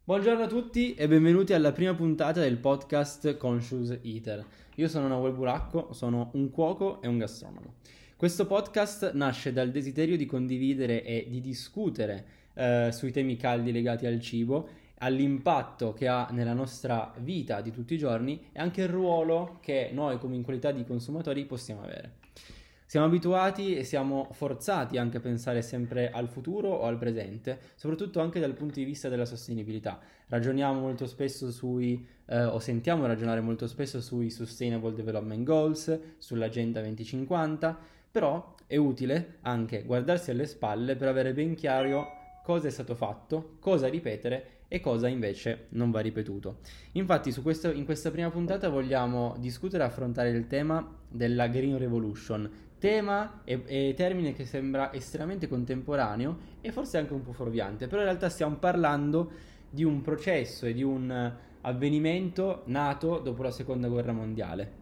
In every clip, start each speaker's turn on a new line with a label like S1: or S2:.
S1: Buongiorno a tutti e benvenuti alla prima puntata del podcast Conscious Eater. Io sono Nahuel Buracco, sono un cuoco e un gastronomo. Questo podcast nasce dal desiderio di condividere e di discutere sui temi caldi legati al cibo, all'impatto che ha nella nostra vita di tutti i giorni e anche il ruolo che noi come in qualità di consumatori possiamo avere. Siamo abituati e siamo forzati anche a pensare sempre al futuro o al presente, soprattutto anche dal punto di vista della sostenibilità. Ragioniamo molto spesso o sentiamo ragionare molto spesso sui Sustainable Development Goals, sull'Agenda 2050, però è utile anche guardarsi alle spalle per avere ben chiaro cosa è stato fatto, cosa ripetere e cosa invece non va ripetuto. Infatti in questa prima puntata vogliamo discutere e affrontare il tema della Green Revolution, tema e termine che sembra estremamente contemporaneo e forse anche un po' fuorviante, però in realtà stiamo parlando di un processo e di un avvenimento nato dopo la seconda guerra mondiale,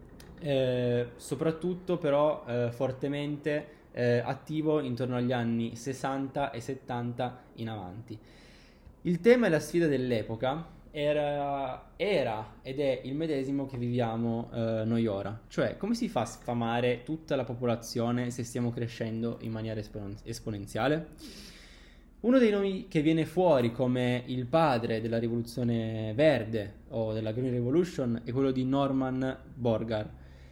S1: soprattutto però fortemente attivo intorno agli anni 60 e 70 in avanti. Il tema e la sfida dell'epoca era ed è il medesimo che viviamo noi ora, cioè come si fa a sfamare tutta la popolazione se stiamo crescendo in maniera esponenziale? Uno dei nomi che viene fuori come il padre della rivoluzione verde o della Green Revolution è quello di Norman Borlaug,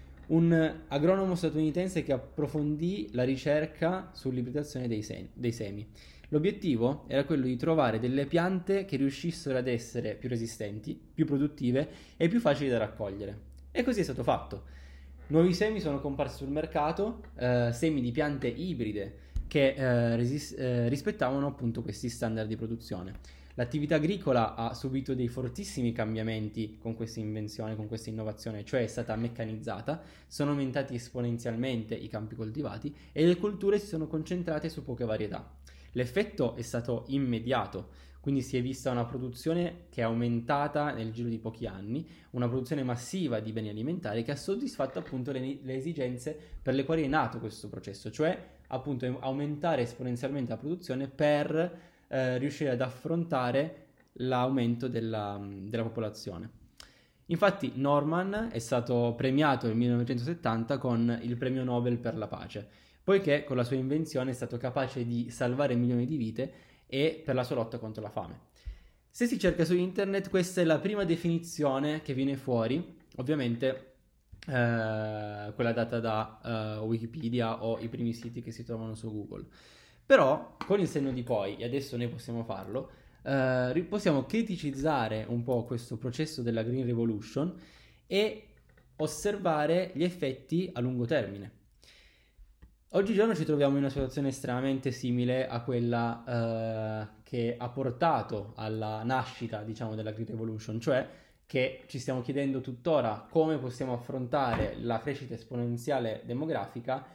S1: un agronomo statunitense che approfondì la ricerca sull'ibridazione dei semi. L'obiettivo era quello di trovare delle piante che riuscissero ad essere più resistenti, più produttive e più facili da raccogliere. E così è stato fatto. Nuovi semi sono comparsi sul mercato, semi di piante ibride che rispettavano appunto questi standard di produzione. L'attività agricola ha subito dei fortissimi cambiamenti con questa invenzione, con questa innovazione, cioè è stata meccanizzata, sono aumentati esponenzialmente i campi coltivati e le colture si sono concentrate su poche varietà. L'effetto è stato immediato, quindi si è vista una produzione che è aumentata nel giro di pochi anni, una produzione massiva di beni alimentari che ha soddisfatto appunto le esigenze per le quali è nato questo processo, cioè appunto aumentare esponenzialmente la produzione per riuscire ad affrontare l'aumento della popolazione. Infatti Norman è stato premiato nel 1970 con il premio Nobel per la pace, poiché con la sua invenzione è stato capace di salvare milioni di vite e per la sua lotta contro la fame. Se si cerca su internet, questa è la prima definizione che viene fuori, ovviamente quella data da Wikipedia o i primi siti che si trovano su Google. Però con il senno di poi, e adesso noi possiamo farlo, possiamo criticizzare un po' questo processo della Green Revolution e osservare gli effetti a lungo termine. Oggigiorno ci troviamo in una situazione estremamente simile a quella che ha portato alla nascita, diciamo, della Green Revolution, cioè che ci stiamo chiedendo tuttora come possiamo affrontare la crescita esponenziale demografica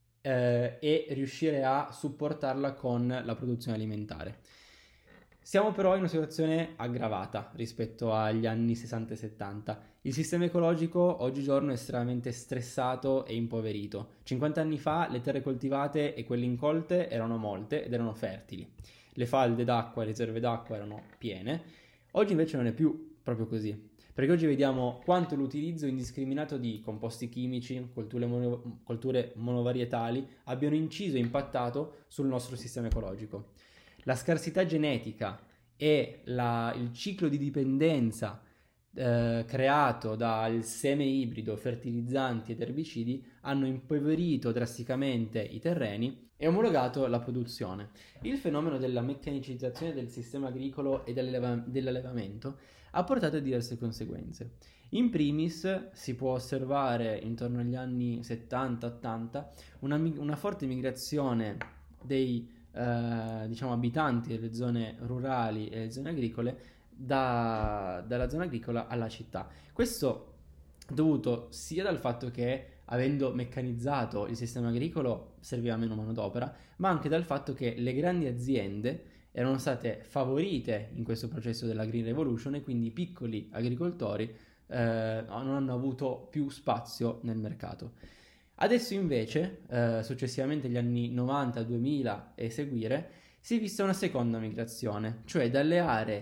S1: e riuscire a supportarla con la produzione alimentare. Siamo però in una situazione aggravata rispetto agli anni 60 e 70. Il sistema ecologico oggigiorno è estremamente stressato e impoverito. 50 anni fa le terre coltivate e quelle incolte erano molte ed erano fertili. Le falde d'acqua e le riserve d'acqua erano piene. Oggi invece non è più proprio così. Perché oggi vediamo quanto l'utilizzo indiscriminato di composti chimici, colture monovarietali abbiano inciso e impattato sul nostro sistema ecologico. La scarsità genetica e il ciclo di dipendenza creato dal seme ibrido, fertilizzanti ed erbicidi hanno impoverito drasticamente i terreni e omologato la produzione. Il fenomeno della meccanicizzazione del sistema agricolo e dell'allevamento ha portato a diverse conseguenze. In primis si può osservare intorno agli anni 70-80 una forte migrazione dei abitanti delle zone rurali e delle zone agricole dalla zona agricola alla città. Questo dovuto sia dal fatto che avendo meccanizzato il sistema agricolo serviva meno manodopera, ma anche dal fatto che le grandi aziende erano state favorite in questo processo della Green Revolution e quindi i piccoli agricoltori non hanno avuto più spazio nel mercato. Adesso invece, successivamente agli anni 90, 2000 e seguire, si è vista una seconda migrazione, cioè dalle aree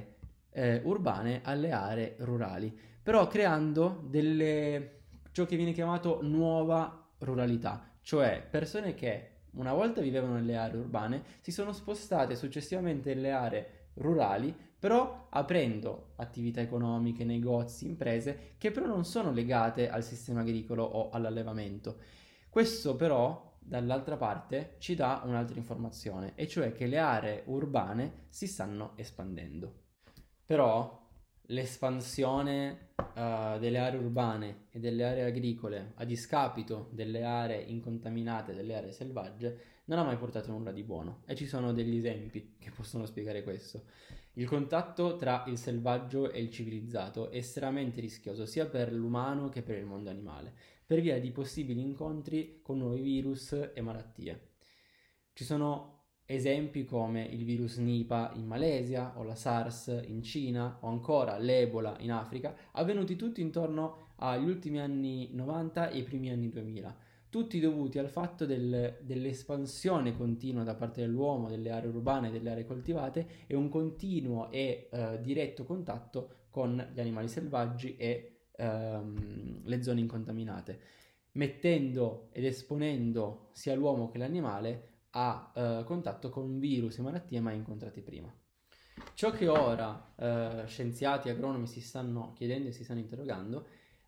S1: urbane alle aree rurali, però creando ciò che viene chiamato nuova ruralità, cioè persone che una volta vivevano nelle aree urbane si sono spostate successivamente nelle aree rurali, però aprendo attività economiche, negozi, imprese che però non sono legate al sistema agricolo o all'allevamento. Questo però, dall'altra parte, ci dà un'altra informazione, e cioè che le aree urbane si stanno espandendo. Però l'espansione delle aree urbane e delle aree agricole a discapito delle aree incontaminate, delle aree selvagge, non ha mai portato nulla di buono, e ci sono degli esempi che possono spiegare questo. Il contatto tra il selvaggio e il civilizzato è estremamente rischioso sia per l'umano che per il mondo animale, per via di possibili incontri con nuovi virus e malattie. Ci sono esempi come il virus Nipah in Malesia o la SARS in Cina o ancora l'Ebola in Africa, avvenuti tutti intorno agli ultimi anni 90 e i primi anni 2000, tutti dovuti al fatto dell'espansione continua da parte dell'uomo delle aree urbane e delle aree coltivate e un continuo e diretto contatto con gli animali selvaggi e le zone incontaminate, mettendo ed esponendo sia l'uomo che l'animale a contatto con virus e malattie mai incontrati prima. Ciò che ora scienziati e agronomi si stanno chiedendo e si stanno interrogando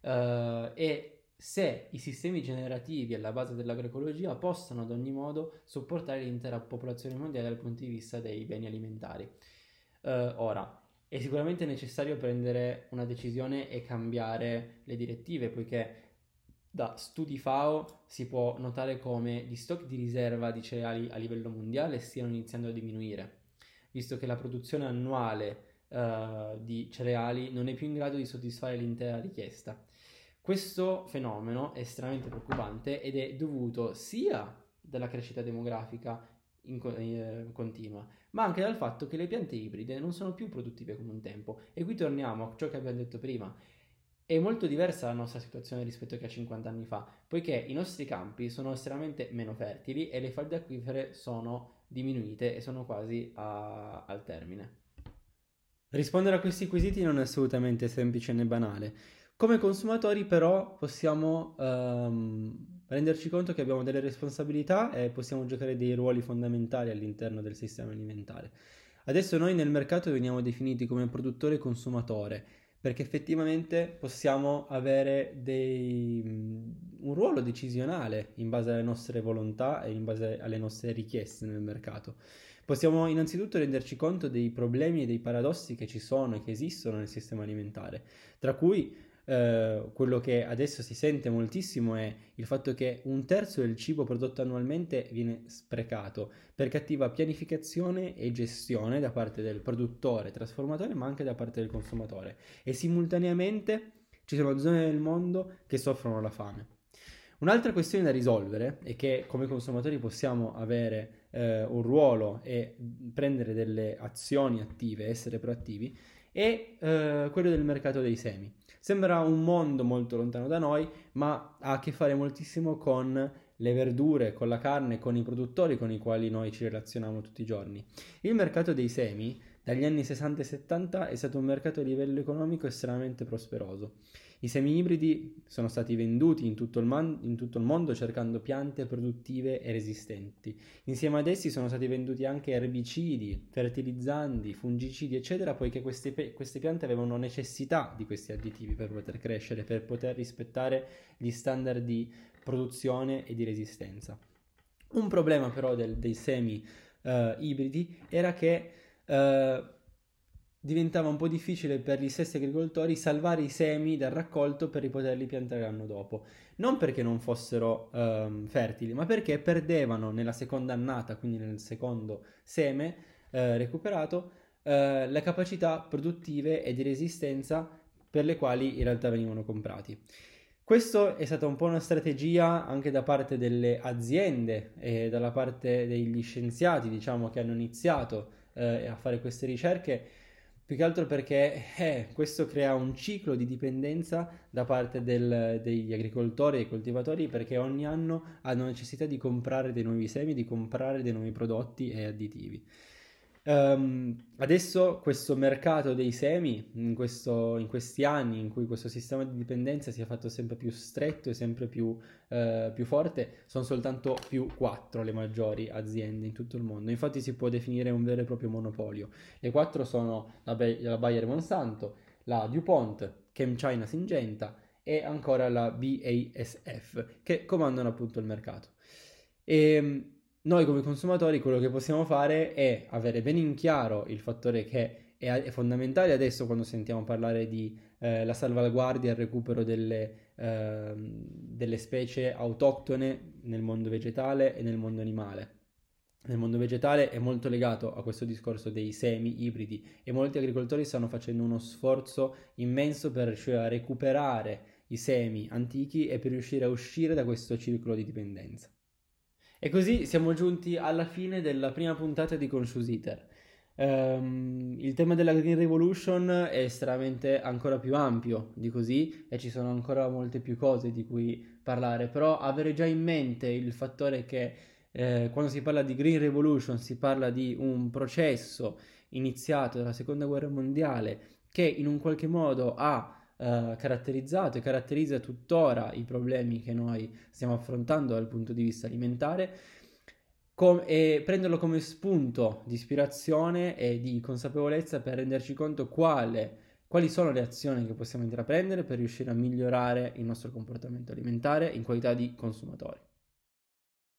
S1: è se i sistemi generativi alla base dell'agroecologia possano ad ogni modo supportare l'intera popolazione mondiale dal punto di vista dei beni alimentari. Ora, è sicuramente necessario prendere una decisione e cambiare le direttive, poiché da studi FAO si può notare come gli stock di riserva di cereali a livello mondiale stiano iniziando a diminuire, visto che la produzione annuale di cereali non è più in grado di soddisfare l'intera richiesta. Questo fenomeno è estremamente preoccupante ed è dovuto sia dalla crescita demografica continua, ma anche dal fatto che le piante ibride non sono più produttive come un tempo. E qui torniamo a ciò che abbiamo detto prima. È molto diversa la nostra situazione rispetto a 50 anni fa, poiché i nostri campi sono estremamente meno fertili e le falde acquifere sono diminuite e sono quasi al termine. Rispondere a questi quesiti non è assolutamente semplice né banale. Come consumatori però possiamo renderci conto che abbiamo delle responsabilità e possiamo giocare dei ruoli fondamentali all'interno del sistema alimentare. Adesso noi nel mercato veniamo definiti come produttore e consumatore, perché effettivamente possiamo avere un ruolo decisionale in base alle nostre volontà e in base alle nostre richieste nel mercato. Possiamo innanzitutto renderci conto dei problemi e dei paradossi che ci sono e che esistono nel sistema alimentare, tra cui quello che adesso si sente moltissimo è il fatto che un terzo del cibo prodotto annualmente viene sprecato per cattiva pianificazione e gestione da parte del produttore, trasformatore, ma anche da parte del consumatore, e simultaneamente ci sono zone del mondo che soffrono la fame. Un'altra questione da risolvere è che come consumatori possiamo avere un ruolo e prendere delle azioni attive, essere proattivi, è quello del mercato dei semi. Sembra un mondo molto lontano da noi, ma ha a che fare moltissimo con le verdure, con la carne, con i produttori con i quali noi ci relazioniamo tutti i giorni. Il mercato dei semi, dagli anni 60 e 70, è stato un mercato a livello economico estremamente prosperoso. I semi ibridi sono stati venduti in tutto il mondo cercando piante produttive e resistenti. Insieme ad essi sono stati venduti anche erbicidi, fertilizzanti, fungicidi, eccetera, poiché queste piante avevano necessità di questi additivi per poter crescere, per poter rispettare gli standard di produzione e di resistenza. Un problema però dei semi ibridi era che diventava un po' difficile per gli stessi agricoltori salvare i semi dal raccolto per poterli piantare l'anno dopo. Non perché non fossero fertili, ma perché perdevano nella seconda annata, quindi nel secondo seme recuperato, le capacità produttive e di resistenza per le quali in realtà venivano comprati. Questo è stata un po' una strategia anche da parte delle aziende e dalla parte degli scienziati, diciamo, che hanno iniziato a fare queste ricerche, più che altro perché questo crea un ciclo di dipendenza da parte degli agricoltori e coltivatori, perché ogni anno hanno necessità di comprare dei nuovi semi, di comprare dei nuovi prodotti e additivi. Adesso questo mercato dei semi, in questi anni in cui questo sistema di dipendenza si è fatto sempre più stretto e sempre più forte, sono soltanto più 4 le maggiori aziende in tutto il mondo. Infatti si può definire un vero e proprio monopolio. Le 4 sono la Bayer Monsanto, la DuPont, ChemChina Syngenta e ancora la BASF, che comandano appunto il mercato. E noi come consumatori quello che possiamo fare è avere bene in chiaro il fattore che è fondamentale adesso quando sentiamo parlare di la salvaguardia e il recupero delle specie autoctone nel mondo vegetale e nel mondo animale. Nel mondo vegetale è molto legato a questo discorso dei semi ibridi e molti agricoltori stanno facendo uno sforzo immenso per riuscire a recuperare i semi antichi e per riuscire a uscire da questo circolo di dipendenza. E così siamo giunti alla fine della prima puntata di Conscious Eater. Il tema della Green Revolution è estremamente ancora più ampio di così e ci sono ancora molte più cose di cui parlare, però avere già in mente il fattore che quando si parla di Green Revolution si parla di un processo iniziato dalla Seconda Guerra Mondiale che in un qualche modo ha caratterizzato e caratterizza tuttora i problemi che noi stiamo affrontando dal punto di vista alimentare e prenderlo come spunto di ispirazione e di consapevolezza per renderci conto quali sono le azioni che possiamo intraprendere per riuscire a migliorare il nostro comportamento alimentare in qualità di consumatori.